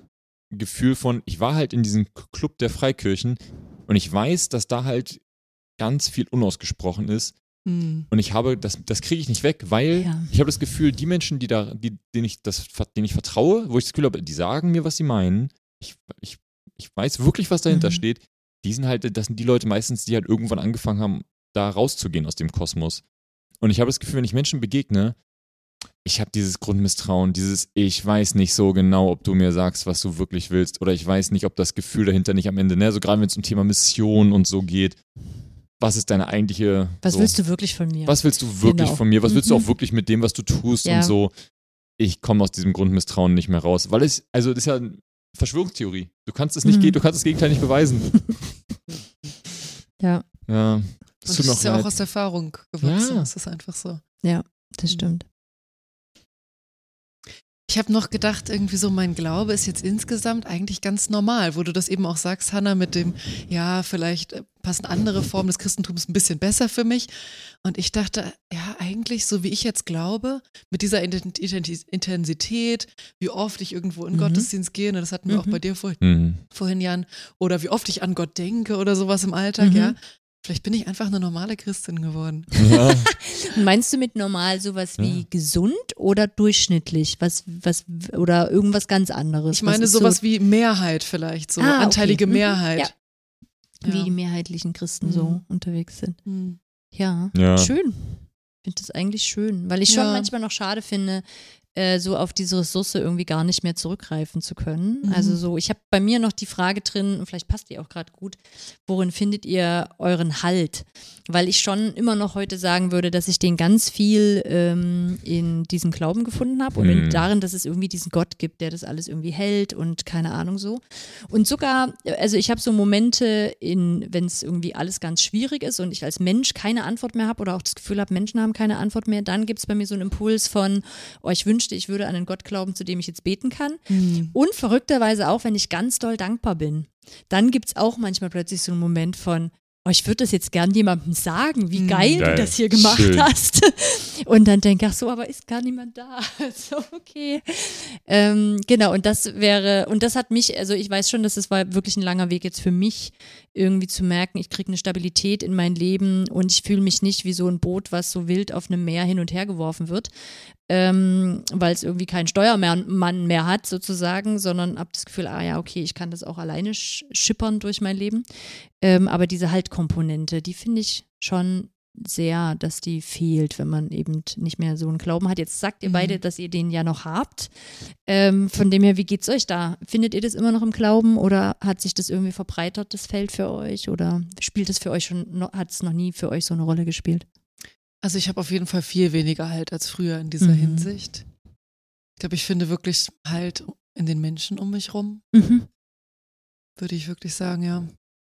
Gefühl von, ich war halt in diesem Club der Freikirchen und ich weiß, dass da halt ganz viel unausgesprochen ist. Hm. Und ich habe, das, das kriege ich nicht weg, weil Ja. ich habe das Gefühl, die Menschen, die da, die, denen ich das, denen ich vertraue, wo ich das Gefühl habe, die sagen mir, was sie meinen, ich, ich, ich weiß wirklich, was dahinter Mhm. steht, die sind halt, das sind die Leute meistens, die halt irgendwann angefangen haben, da rauszugehen aus dem Kosmos. Und ich habe das Gefühl, wenn ich Menschen begegne, ich habe dieses Grundmisstrauen, dieses, ich weiß nicht so genau, ob du mir sagst, was du wirklich willst, oder ich weiß nicht, ob das Gefühl dahinter nicht am Ende, ne, so gerade wenn es um Thema Mission und so geht, was ist deine eigentliche, Was so, willst du wirklich von mir? was willst du wirklich Genau. von mir, was willst du Mhm. auch wirklich mit dem, was du tust Ja. und so, ich komme aus diesem Grundmisstrauen nicht mehr raus, weil es, also das ist ja eine Verschwörungstheorie, du kannst es nicht, Mhm. ge- du kannst das Gegenteil nicht beweisen. Ja, Ja, Das es tut mir ist auch ja auch leid. aus Erfahrung gewachsen. Ja. Das ist einfach so. das stimmt. Ich habe noch gedacht, irgendwie so, mein Glaube ist jetzt insgesamt eigentlich ganz normal, wo du das eben auch sagst, Hannah, mit dem, ja, vielleicht äh, passen andere Formen des Christentums ein bisschen besser für mich. Und ich dachte, ja, eigentlich, so wie ich jetzt glaube, mit dieser Ident- Ident- Intensität, wie oft ich irgendwo in Mhm. Gottesdienst gehe, ne, das hatten wir auch Mhm. bei dir vor, Mhm. vorhin, Jan, oder wie oft ich an Gott denke oder sowas im Alltag, Mhm. ja. Vielleicht bin ich einfach eine normale Christin geworden. Ja. Meinst du mit normal sowas wie Ja. gesund oder durchschnittlich? Was, was, oder irgendwas ganz anderes? Ich meine Was ist sowas so, wie Mehrheit vielleicht, so Ah, okay. anteilige Mhm. Mehrheit. Ja. wie Ja. die mehrheitlichen Christen Mhm. so unterwegs sind. Hm. Ja, Ja. schön. Ich finde das eigentlich schön, weil ich schon Ja. manchmal noch schade finde, äh, so auf diese Ressource irgendwie gar nicht mehr zurückgreifen zu können. Mhm. Also so, ich habe bei mir noch die Frage drin, und vielleicht passt die auch gerade gut, worin findet ihr euren Halt? Weil ich schon immer noch heute sagen würde, dass ich den ganz viel ähm, in diesem Glauben gefunden habe und Mhm. in, darin, dass es irgendwie diesen Gott gibt, der das alles irgendwie hält und keine Ahnung so. Und sogar, also ich habe so Momente, in, wenn es irgendwie alles ganz schwierig ist und ich als Mensch keine Antwort mehr habe oder auch das Gefühl habe, Menschen haben keine Antwort mehr, dann gibt es bei mir so einen Impuls von, oh, ich wünschte, ich würde an einen Gott glauben, zu dem ich jetzt beten kann. Hm. Und verrückterweise auch, wenn ich ganz doll dankbar bin, dann gibt es auch manchmal plötzlich so einen Moment von, oh, ich würde das jetzt gern jemandem sagen, wie Mhm. geil, Geil. du das hier gemacht Schön. hast. Und dann denke ich, ach so, aber ist gar niemand da. Also, okay. Ähm, genau, und das wäre, und das hat mich, also ich weiß schon, dass es war wirklich ein langer Weg jetzt für mich, irgendwie zu merken, ich kriege eine Stabilität in mein Leben und ich fühle mich nicht wie so ein Boot, was so wild auf einem Meer hin und her geworfen wird, ähm, weil es irgendwie keinen Steuermann mehr hat sozusagen, sondern habe das Gefühl, ah ja, okay, ich kann das auch alleine sch- schippern durch mein Leben. Ähm, aber diese Haltkomponente, die finde ich schon sehr, dass die fehlt, wenn man eben nicht mehr so einen Glauben hat. Jetzt sagt ihr Mhm. beide, dass ihr den ja noch habt. Ähm, von dem her, wie geht's euch da? Findet ihr das immer noch im Glauben oder hat sich das irgendwie verbreitert, das Feld für euch? Oder spielt es für euch schon, noch- hat es noch nie für euch so eine Rolle gespielt? Also ich habe auf jeden Fall viel weniger Halt als früher in dieser Mhm. Hinsicht. Ich glaube, ich finde wirklich Halt in den Menschen um mich rum, Mhm. würde ich wirklich sagen, ja.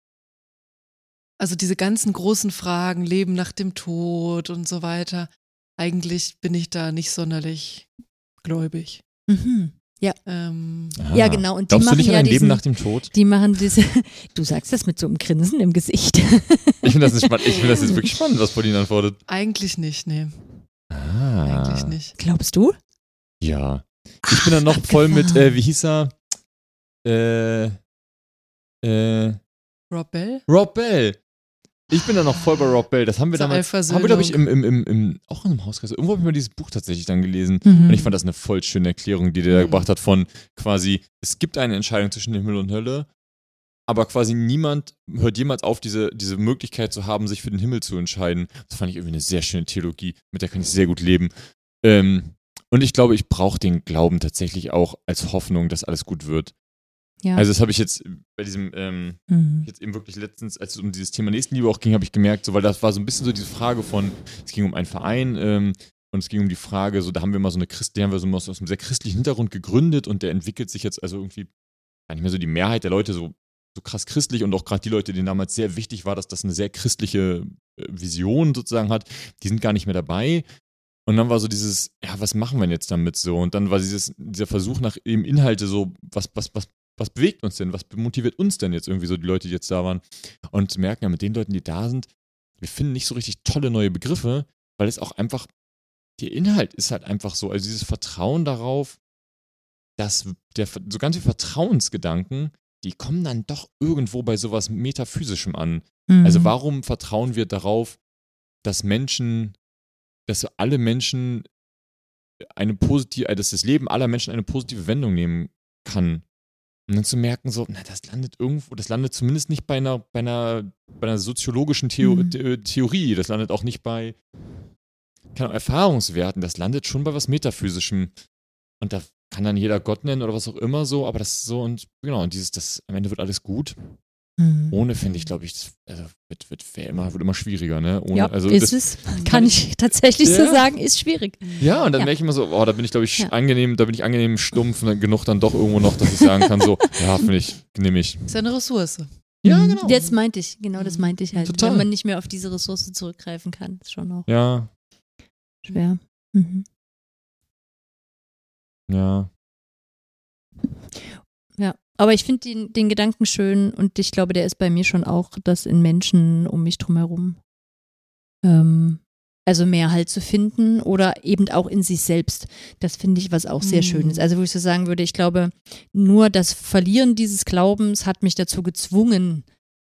Also diese ganzen großen Fragen, Leben nach dem Tod und so weiter, eigentlich bin ich da nicht sonderlich gläubig. Mhm. Ähm, Ah. Ja, genau. Und die Glaubst du machen nicht an ja ein diesen, Leben nach dem Tod? Die machen diese, du sagst das mit so einem Grinsen im Gesicht. Ich finde das, nicht spannend. Ich finde das jetzt wirklich spannend, was Pauline antwortet. eigentlich nicht, nee, Ah. eigentlich nicht. Glaubst du? Ja. Ich bin dann noch voll mit, äh, wie hieß er? Äh, äh, Rob Bell? Rob Bell. Ich bin da noch voll bei Rob Bell. Das haben wir Zur damals, haben Allversöhnung. wir glaube ich im, im, im, im, auch in einem Hauskreis. Irgendwo habe ich mal dieses Buch tatsächlich dann gelesen. Mhm. Und ich fand das eine voll schöne Erklärung, die der da Mhm. gebracht hat von quasi, es gibt eine Entscheidung zwischen Himmel und Hölle, aber quasi niemand hört jemals auf, diese, diese Möglichkeit zu haben, sich für den Himmel zu entscheiden. Das fand ich irgendwie eine sehr schöne Theologie, mit der kann ich sehr gut leben. Ähm, und ich glaube, ich brauche den Glauben tatsächlich auch als Hoffnung, dass alles gut wird. Ja. Also das habe ich jetzt bei diesem, ähm, Mhm. jetzt eben wirklich letztens, als es um dieses Thema Nächstenliebe auch ging, habe ich gemerkt, so, weil das war so ein bisschen so diese Frage von, es ging um einen Verein ähm, und es ging um die Frage, so, da haben wir mal so eine Christ, den haben wir so aus, aus einem sehr christlichen Hintergrund gegründet und der entwickelt sich jetzt also irgendwie gar nicht mehr so die Mehrheit der Leute so, so krass christlich und auch gerade die Leute, denen damals sehr wichtig war, dass das eine sehr christliche äh, Vision sozusagen hat, die sind gar nicht mehr dabei. Und dann war so dieses, ja, was machen wir denn jetzt damit so? Und dann war dieses, dieser Versuch nach eben Inhalte so, was, was, was, was bewegt uns denn? Was motiviert uns denn jetzt irgendwie so, die Leute, die jetzt da waren? Und zu merken, ja, mit den Leuten, die da sind, wir finden nicht so richtig tolle neue Begriffe, weil es auch einfach, der Inhalt ist halt einfach so, also dieses Vertrauen darauf, dass der, so ganz viele Vertrauensgedanken, die kommen dann doch irgendwo bei sowas Metaphysischem an. Mhm. Also warum vertrauen wir darauf, dass Menschen, dass alle Menschen eine positive, dass das Leben aller Menschen eine positive Wendung nehmen kann? Und dann zu merken, so, na, das landet irgendwo, das landet zumindest nicht bei einer, bei einer, bei einer soziologischen Theo- Mhm. The- Theorie, das landet auch nicht bei keine Ahnung, Erfahrungswerten, das landet schon bei was Metaphysischem. Und da kann dann jeder Gott nennen oder was auch immer so, aber das ist so und genau, und dieses, das am Ende wird alles gut. Mhm. Ohne finde ich, glaube ich, das, also wird, wird, immer, wird immer schwieriger, ne? Ohne, Ja, also ist das, es. Kann ich tatsächlich so Ja. sagen, ist schwierig. Ja, und dann Ja. merke ich immer so, oh, da bin ich, glaube ich, Ja. angenehm, da bin ich angenehm stumpf und genug dann doch irgendwo noch, dass ich sagen kann, so, ja, finde ich, nehme ich. Ist ja eine Ressource. Ja, Mhm. genau. Jetzt meinte ich, genau das meinte ich halt. Total. Wenn man nicht mehr auf diese Ressource zurückgreifen kann, ist schon auch Ja, schwer. Mhm. ja. Ja, aber ich finde den, den Gedanken schön und ich glaube, der ist bei mir schon auch, dass in Menschen um mich drumherum ähm, also mehr Halt zu finden oder eben auch in sich selbst. Das finde ich, was auch sehr Mhm. schön ist. Also wo ich so sagen würde, ich glaube, nur das Verlieren dieses Glaubens hat mich dazu gezwungen,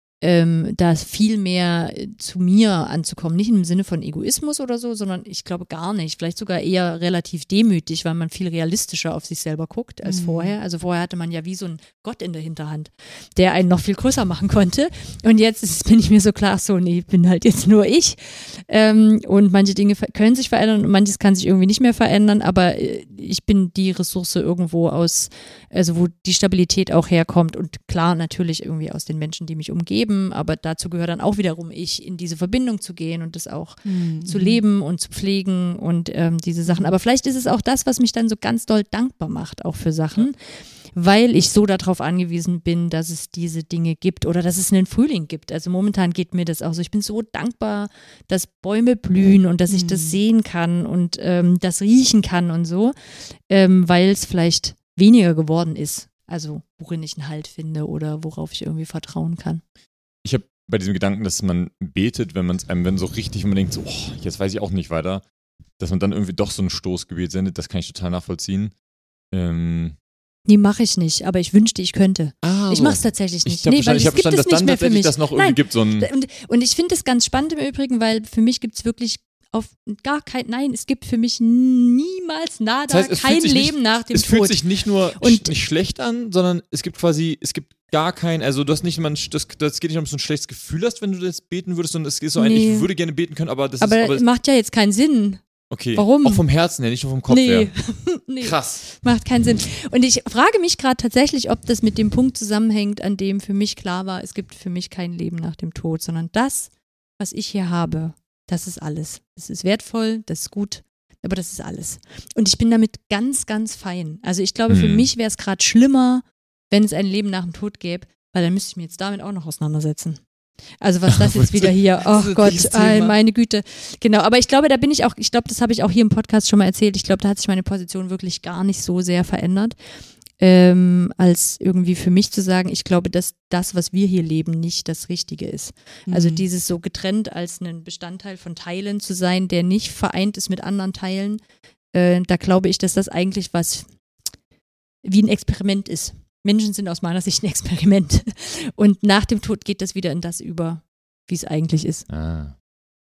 ähm, da viel mehr äh, zu mir anzukommen. Nicht im Sinne von Egoismus oder so, sondern ich glaube gar nicht. Vielleicht sogar eher relativ demütig, weil man viel realistischer auf sich selber guckt als Mhm. vorher. Also vorher hatte man ja wie so einen Gott in der Hinterhand, der einen noch viel größer machen konnte. Und jetzt ist, bin ich mir so klar, so, nee, bin halt jetzt nur ich. Ähm, und manche Dinge ver- können sich verändern und manches kann sich irgendwie nicht mehr verändern, aber äh, ich bin die Ressource irgendwo aus, also wo die Stabilität auch herkommt und klar natürlich irgendwie aus den Menschen, die mich umgeben, aber dazu gehört dann auch wiederum ich, in diese Verbindung zu gehen und das auch Mhm. zu leben und zu pflegen und ähm, diese Sachen. Aber vielleicht ist es auch das, was mich dann so ganz doll dankbar macht, auch für Sachen, weil ich so darauf angewiesen bin, dass es diese Dinge gibt oder dass es einen Frühling gibt. Also momentan geht mir das auch so. Ich bin so dankbar, dass Bäume blühen und dass ich das Mhm. sehen kann und ähm, das riechen kann und so, ähm, weil es vielleicht weniger geworden ist. Also worin ich einen Halt finde oder worauf ich irgendwie vertrauen kann. Ich habe bei diesem Gedanken, dass man betet, wenn man es einem, wenn so richtig, wenn man denkt, so, oh, jetzt weiß ich auch nicht weiter, dass man dann irgendwie doch so ein Stoßgebet sendet, das kann ich total nachvollziehen. Ähm, Nee, mache ich nicht, aber ich wünschte, ich könnte. ah, Ich so. mache es tatsächlich nicht. Ich habe Nee, weil verstanden, ich es hab gibt verstanden es dass nicht dann mehr für tatsächlich mich. das noch irgendwie Nein. gibt, so ein. Und, und ich finde es ganz spannend im Übrigen, weil für mich gibt es wirklich auf gar kein, nein, es gibt für mich niemals nada, Das heißt, es kein fühlt sich Leben nicht, nach dem es Tod. fühlt sich nicht nur Und- sch- nicht schlecht an, sondern es gibt quasi, es gibt gar kein, also du hast nicht mal, ein, das, das geht nicht um so ein schlechtes Gefühl hast, wenn du das beten würdest, sondern es ist so ein, Nee. ich würde gerne beten können, aber das aber ist, aber das macht ja jetzt keinen Sinn. okay. warum? Auch vom Herzen her, nicht nur vom Kopf Nee. her. nee. Krass. Macht keinen Sinn. Und ich frage mich gerade tatsächlich, ob das mit dem Punkt zusammenhängt, an dem für mich klar war, es gibt für mich kein Leben nach dem Tod, sondern das, was ich hier habe, das ist alles. Das ist wertvoll, das ist gut, aber das ist alles. Und ich bin damit ganz, ganz fein. Also ich glaube, für Hm. mich wäre es gerade schlimmer, wenn es ein Leben nach dem Tod gäbe, weil dann müsste ich mich jetzt damit auch noch auseinandersetzen. Also was das jetzt wieder hier, Das oh ist ein Gott, dickes äh, Thema. meine Güte. Genau, aber ich glaube, da bin ich auch, ich glaube, das habe ich auch hier im Podcast schon mal erzählt, ich glaube, da hat sich meine Position wirklich gar nicht so sehr verändert, ähm, als irgendwie für mich zu sagen, ich glaube, dass das, was wir hier leben, nicht das Richtige ist. Also Mhm. dieses so getrennt als ein Bestandteil von Teilen zu sein, der nicht vereint ist mit anderen Teilen, äh, da glaube ich, dass das eigentlich was wie ein Experiment ist. Menschen sind aus meiner Sicht ein Experiment. Und nach dem Tod geht das wieder in das über, wie es eigentlich ist. Ah.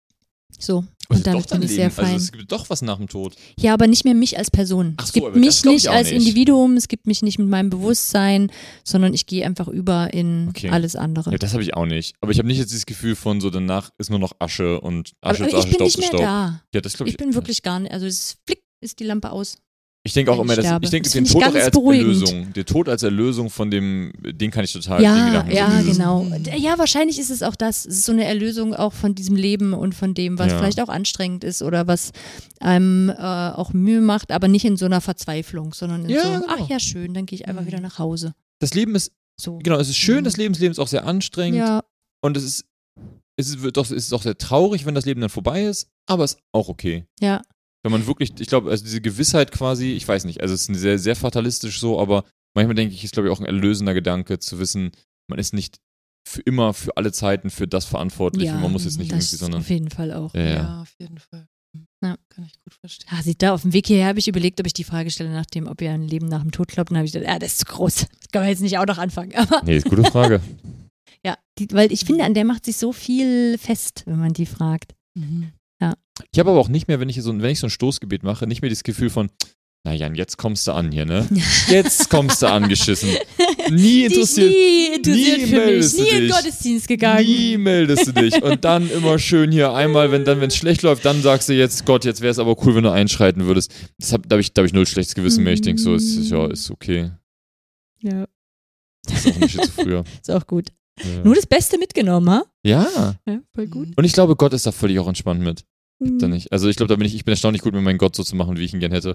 So. Was Und ist damit doch dein bin ich Leben? sehr fein. Also es gibt doch was nach dem Tod. Ja, aber nicht mehr mich als Person. Ach es so, gibt aber das mich glaub ich nicht auch als nicht. Individuum, es gibt mich nicht mit meinem Bewusstsein, sondern ich gehe einfach über in Okay. alles andere. Ja, das habe ich auch nicht. Aber ich habe nicht jetzt dieses Gefühl von so, danach ist nur noch Asche und Asche aber zu ich Asche, bin Staub nicht zu mehr Staub. da. Ja, das glaube ich. Ich bin wirklich gar nicht, also es flick ist die Lampe aus. Ich denke auch wenn immer, ich dass, sterbe. ich denke Das den finde ich Tod auch ganz als beruhigend. Erlösung. Der Tod als Erlösung von dem, den kann ich total Ja, den Gedanken ja, so dieses- genau. Ja, wahrscheinlich ist es auch das. Es ist so eine Erlösung auch von diesem Leben und von dem, was Ja. vielleicht auch anstrengend ist oder was einem äh, auch Mühe macht, aber nicht in so einer Verzweiflung, sondern in Ja, so, genau. ach ja, schön, dann gehe ich einfach Mhm. wieder nach Hause. Das Leben ist, So. genau, es ist schön, Mhm. das Leben, das Leben ist auch sehr anstrengend Ja, und es ist, es ist, wird doch, es ist auch sehr traurig, wenn das Leben dann vorbei ist, aber es ist auch okay. ja. Wenn man wirklich, ich glaube, also diese Gewissheit quasi, ich weiß nicht, also es ist sehr, sehr fatalistisch so, aber manchmal denke ich, ist glaube ich auch ein erlösender Gedanke zu wissen, man ist nicht für immer, für alle Zeiten für das verantwortlich Ja, und man muss jetzt nicht das irgendwie, sondern auf jeden Fall auch. ja, ja. Ja, auf jeden Fall. Ja. Kann ich gut verstehen. Ah, sieht da auf dem Weg hierher habe ich überlegt, ob ich die Frage stelle, nach dem, ob ihr ein Leben nach dem Tod glaubt. Und habe ich gedacht, ja, das ist zu groß. Das können wir jetzt nicht auch noch anfangen. Aber Nee, ist eine gute Frage. ja, die, weil ich finde, an der macht sich so viel fest, wenn man die fragt. Mhm. Ich habe aber auch nicht mehr, wenn ich so, wenn ich so ein Stoßgebet mache, nicht mehr das Gefühl von, na Jan, jetzt kommst du an hier, ne? Jetzt kommst du angeschissen. Nie interessiert, Dich nie interessiert nie für mich, meldest du nie in den dich. Gottesdienst gegangen. Nie meldest du dich. Und dann immer schön hier einmal, wenn dann, wenn es schlecht läuft, dann sagst du jetzt, Gott, jetzt wäre es aber cool, wenn du einschreiten würdest. Das hab, da habe ich, da hab ich null schlechtes Gewissen mehr. Ich denke so, ist, ja, ist okay. Ja, Das ist auch nicht zu früher. ist auch gut. Ja. Nur das Beste mitgenommen, ha? Ja. Ja, voll gut. Und ich glaube, Gott ist da völlig auch entspannt mit. Mhm. Da nicht. Also ich glaube, da bin ich, ich bin erstaunlich gut mit meinem Gott so zu machen, wie ich ihn gern hätte.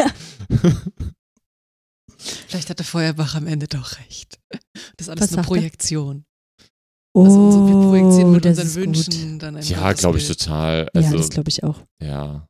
Vielleicht hatte Feuerbach am Ende doch recht. Das ist alles Was eine sagt er? Projektion. Oh, Also so, wir projizieren mit das unseren ist Wünschen gut. dann ein Ja, glaube ich Gottesbild. total. Ja, Also, das glaube ich auch. ja.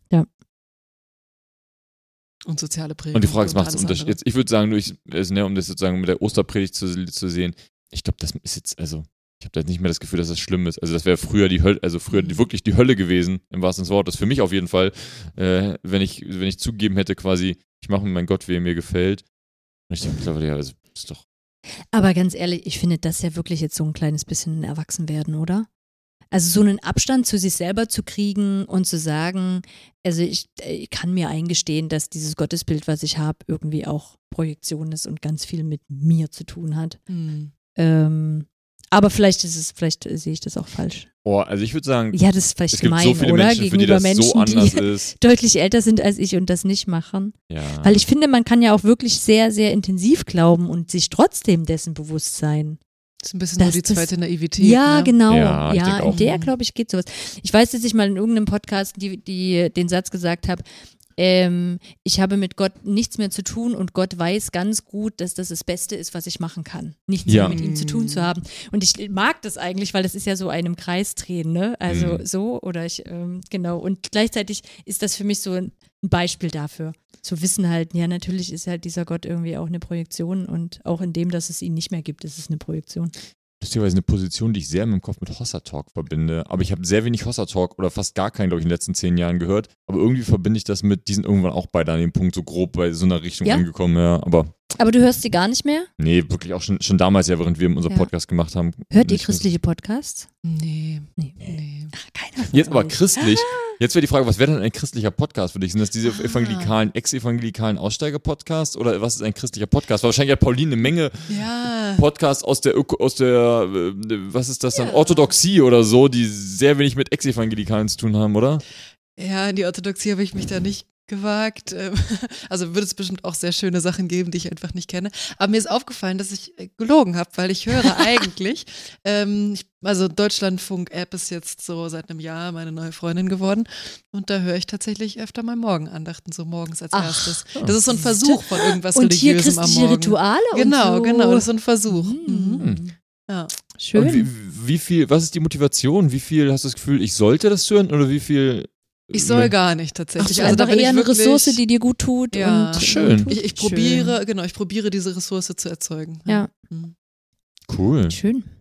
Und soziale Prägung. Und die Frage ist, macht es alles Unterschied? andere. Jetzt, ich würde sagen, durch, also, ne, um das sozusagen mit der Osterpredigt zu, zu sehen, ich glaube, das ist jetzt, also, ich habe da jetzt nicht mehr das Gefühl, dass das schlimm ist. Also, das wäre früher die Hölle, also früher die, wirklich die Hölle gewesen, im wahrsten Sinne des Wortes. Für mich auf jeden Fall, äh, wenn ich, wenn ich zugegeben hätte, quasi, ich mache mit meinem Gott, wie er mir gefällt. Und ich denke mittlerweile, ja, das ist doch. Aber ganz ehrlich, ich finde das ja wirklich jetzt so ein kleines bisschen ein Erwachsenwerden, oder? Also so einen Abstand zu sich selber zu kriegen und zu sagen, also ich, ich kann mir eingestehen, dass dieses Gottesbild, was ich habe, irgendwie auch Projektion ist und ganz viel mit mir zu tun hat. Hm. Ähm, aber vielleicht ist es, vielleicht sehe ich das auch falsch. Oh, also ich würde sagen, Ja, das ist vielleicht es gibt gemein, so viele oder? Menschen, für die Gegenüber das Menschen, so anders die ist. deutlich älter sind als ich und das nicht machen. Ja. Weil ich finde, man kann ja auch wirklich sehr, sehr intensiv glauben und sich trotzdem dessen bewusst sein. Das ist ein bisschen Das- nur die das- zweite Naivität. Ja, ne? genau. Ja, ich Ja, denke in auch. der, glaube ich, geht sowas. Ich weiß, dass ich mal in irgendeinem Podcast die, die, den Satz gesagt habe, ähm, ich habe mit Gott nichts mehr zu tun und Gott weiß ganz gut, dass das das Beste ist, was ich machen kann. Nichts Ja. mehr mit ihm zu tun zu haben. Und ich mag das eigentlich, weil das ist ja so einem Kreis drehen, ne? Also Mhm. so oder ich, ähm, genau. Und gleichzeitig ist das für mich so ein ein Beispiel dafür. Zu wissen halt, ja, natürlich ist halt dieser Gott irgendwie auch eine Projektion und auch in dem, dass es ihn nicht mehr gibt, ist es eine Projektion. Lustigerweise eine Position, die ich sehr in meinem Kopf mit Hossa Talk verbinde. Aber ich habe sehr wenig Hossa Talk oder fast gar keinen, glaube ich, in den letzten zehn Jahren gehört. Aber irgendwie verbinde ich das mit, die sind irgendwann auch beide an dem Punkt so grob bei so einer Richtung Ja. angekommen. Ja, aber Aber du hörst sie gar nicht mehr? nee, wirklich auch schon, schon damals, ja, während wir unseren Ja. Podcast gemacht haben. Hört ihr Nicht- christliche Podcasts? Nee. Nee. Nee. Ach, keiner von Jetzt aber euch. christlich. Jetzt wäre die Frage, was wäre denn ein christlicher Podcast für dich? Sind das diese Ah. evangelikalen, ex-evangelikalen Aussteiger-Podcasts oder was ist ein christlicher Podcast? Weil wahrscheinlich hat Pauline eine Menge Ja. Podcasts aus der, Öko- aus der, äh, was ist das dann, Ja. Orthodoxie oder so, die sehr wenig mit Ex-Evangelikalen zu tun haben, oder? Ja, in die Orthodoxie habe ich mich da nicht gewagt. Ähm, Also würde es bestimmt auch sehr schöne Sachen geben, die ich einfach nicht kenne. Aber mir ist aufgefallen, dass ich äh, gelogen habe, weil ich höre eigentlich, ähm, ich, also Deutschlandfunk-App ist jetzt so seit einem Jahr meine neue Freundin geworden und da höre ich tatsächlich öfter mal Morgenandachten, so morgens als Ach, erstes. Das ist so ein Versuch von irgendwas Und hier Religiösem am christliche Morgen. Rituale Genau, und so. genau, das ist so ein Versuch. Mhm. Mhm. Ja. Schön. Und wie, wie viel, was ist die Motivation? Wie viel hast du das Gefühl, ich sollte das hören oder wie viel? Ich soll gar nicht Ach, tatsächlich. so also da einfach bin ich eher eine wirklich, Ressource, die dir gut tut. Ja. Und, Schön. und Ich, ich Schön. probiere, genau, ich probiere diese Ressource zu erzeugen. Ja. Mhm. Cool. Schön.